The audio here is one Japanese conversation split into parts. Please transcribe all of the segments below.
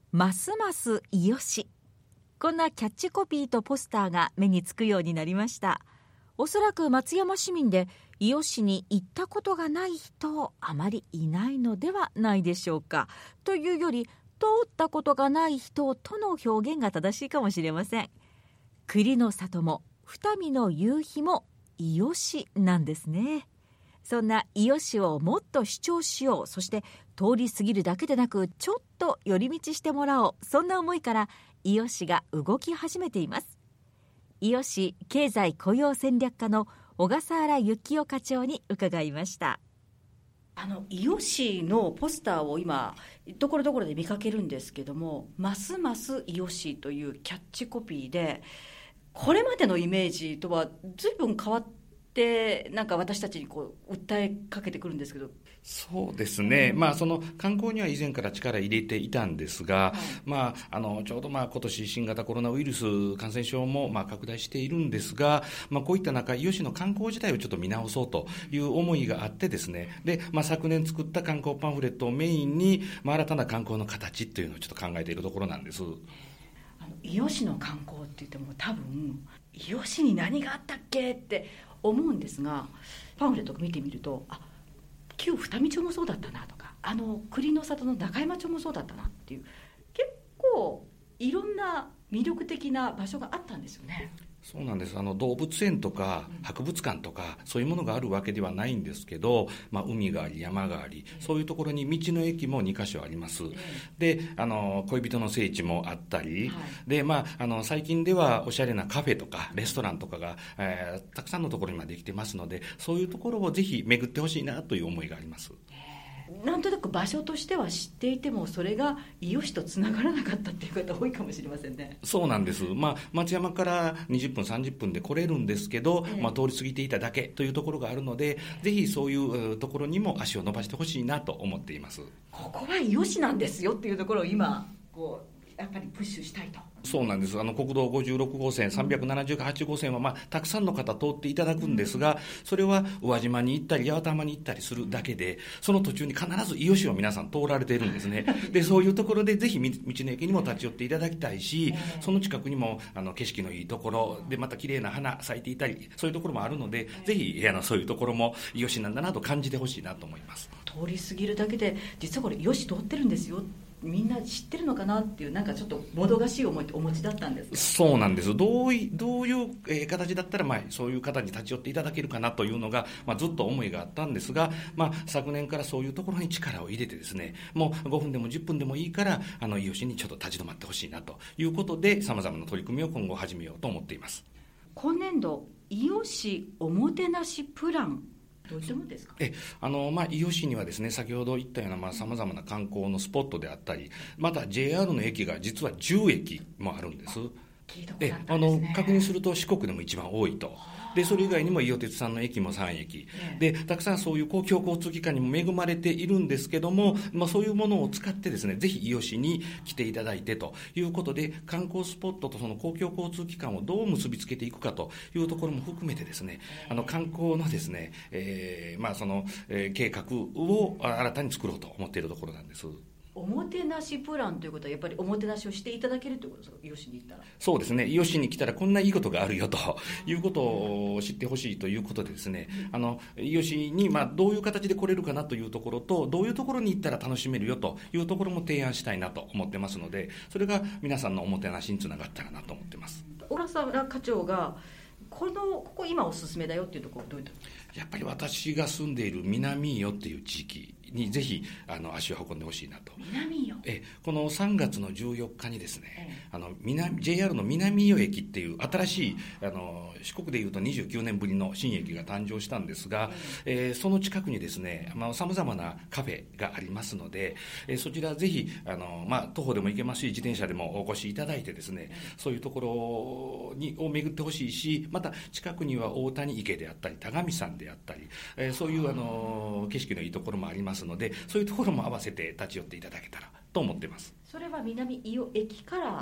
ますます伊予市。こんなキャッチコピーとポスターが目につくようになりました。おそらく松山市民で伊予市に行ったことがない人あまりいないのではないでしょうか。というより通ったことがない人との表現が正しいかもしれません。栗の里も二見の夕日も伊予市なんですね。そんな伊予市をもっと主張しよう、そして通り過ぎるだけでなくちょっと寄り道してもらおう、そんな思いから伊予市が動き始めています。伊予市経済雇用戦略課の小笠原幸男課長に伺いました。 伊予市のポスターを今ところどころで見かけるんですけども、ますます伊予市というキャッチコピーで、これまでのイメージとは随分変わってなんか私たちにこう訴えかけてくるんですけど。 そうですね、その観光には以前から力入れていたんですが、ちょうど今年新型コロナウイルス感染症も拡大しているんですが、こういった中、伊予市の観光自体をちょっと見直そうという思いがあってですね、で、昨年作った観光パンフレットをメインに、新たな観光の形っていうのをちょっと考えているところなんです。 伊予市の観光って言っても多分伊予市に何があったっけって思うんですが、パンフレットを見てみると、旧二見町もそうだったなとか、栗の里の中山町もそうだったなっていう、結構いろんな魅力的な場所があったんですよね。 そうなんです。動物園とか博物館とかそういうものがあるわけではないんですけど、海があり山があり、そういうところに道の駅も2カ所あります。で、恋人の聖地もあったり、で、最近ではおしゃれなカフェとかレストランとかが、たくさんのところにできてますので、そういうところをぜひ巡ってほしいなという思いがあります。 なんとなく場所としては知っていても、それが伊予市とつながらなかったっていう方多いかもしれませんね。 そうなんです。松山から20分30分で来れるんですけど、通り過ぎていただけというところがあるので、ぜひそういうところにも足を伸ばしてほしいなと思っています。 ここは伊予市なんですよっていうところを今やっぱりプッシュしたいと。 そうなんです。国道56号線、378号線は、たくさんの方通っていただくんですが、それは宇和島に行ったり八幡浜に行ったりするだけで、その途中に必ず伊予市を皆さん通られているんですね。で、そういうところでぜひ道の駅にも立ち寄っていただきたいし、その近くにも景色のいいところで、また綺麗な花咲いていたり、そういうところもあるので、ぜひそういうところも伊予市なんだなと感じてほしいなと思います。 通り過ぎるだけで、実はこれ伊予市通ってるんですよ、みんな知ってるのかなっていう、なんかちょっともどかしい思いってお持ちだったんですか？ そうなんです。どういう形だったら、そういう方に立ち寄っていただけるかなというのが、ずっと思いがあったんですが、昨年からそういうところに力を入れてですね、もう5分でも10分でもいいから、伊予市にちょっと立ち止まってほしいなということで、様々な取り組みを今後始めようと思っています。 今年度、伊予市おもてなしプラン、どういったものですか？ 伊予市にはですね、先ほど言ったような様々な観光のスポットであったり、また JR の駅が実は10駅もあるんです。確認すると四国でも一番多いと。で、それ以外にも伊予鉄さんの駅も3駅で、たくさんそういう公共交通機関にも恵まれているんですけども、そういうものを使ってですね、ぜひ伊予市に来ていただいてということで、観光スポットとその公共交通機関をどう結びつけていくかというところも含めてですね、観光のですね、計画を新たに作ろうと思っているところなんです。 おもてなしプランということは、やっぱりおもてなしをしていただけるということですか？伊予市に行ったら。 そうですね、伊予市に来たらこんないいことがあるよということを知ってほしいということでですね、伊予市にどういう形で来れるかなというところと、どういうところに行ったら楽しめるよというところも提案したいなと思ってますので、それが皆さんのおもてなしにつながったらなと思ってます。 小笠原課長がここ今おすすめだよっていうところ、どういうところ？ やっぱり私が住んでいる南伊予っていう地域にぜひ足を運んでほしいなと。 南伊予、 この3月の14日にですね、JR の南伊予駅っていう新しい四国でいうと29年ぶりの新駅が誕生したんですが、その近くにですね、さまざまなカフェがありますので、そちらぜひ徒歩でも行けますし、自転車でもお越しいただいてですね、そういうところを巡ってほしいし、また近くには大谷池であったり田上山であったり、そういう景色のいいところもありますので、そういうところも合わせて立ち寄っていただけたらと思っています。 それは南伊予駅から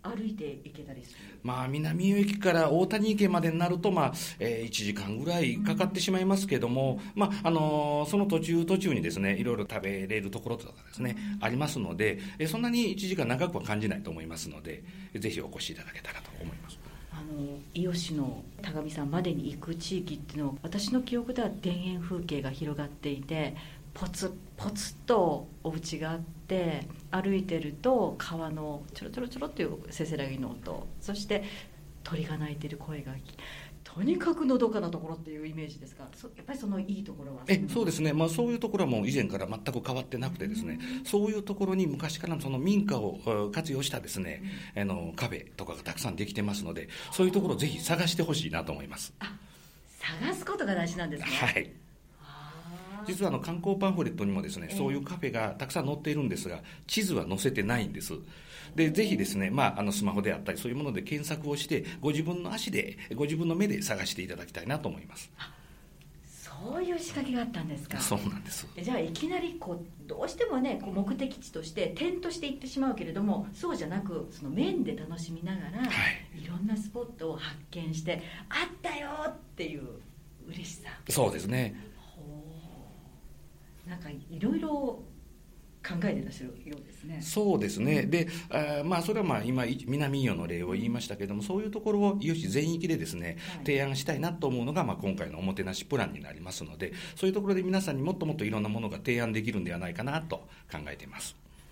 歩いて行けたりする？ 南伊予駅から大谷池までになると、1時間ぐらいかかってしまいますけども、その途中にですね、いろいろ食べれるところとかですね、ありますので、そんなに1時間長くは感じないと思いますので、ぜひお越しいただけたらと思います。 伊予市の田上さんまでに行く地域っていうのは、私の記憶では田園風景が広がっていて、ポツポツとお家があって、歩いてると川のちょろちょろちょろっていうせせらぎの音、そして鳥が鳴いてる声が、とにかくのどかなところっていうイメージですが、やっぱりそのいいところはそうですね、そういうところはもう以前から全く変わってなくてですね、そういうところに昔からのその民家を活用したですね、カフェとかがたくさんできてますので、そういうところをぜひ探してほしいなと思います。 探すことが大事なんですね。 はい。実は観光パンフレットにもですね、そういうカフェがたくさん載っているんですが、地図は載せてないんです。で、ぜひですね、スマホであったりそういうもので検索をして、ご自分の足で、ご自分の目で探していただきたいなと思います。 そういう仕掛けがあったんですか？ そうなんです。 じゃあいきなりどうしてもね、目的地として点として行ってしまうけれども、そうじゃなく、その面で楽しみながら、いろんなスポットを発見して、あったよっていう嬉しさ。 そうですね。 なんかいろいろ考えてらっしゃるようですね。 そうですね。で、それは今南伊予の例を言いましたけども、そういうところを伊予市全域でですね、提案したいなと思うのが、今回のおもてなしプランになりますので、そういうところで皆さんにもっともっといろんなものが提案できるんではないかなと考えています。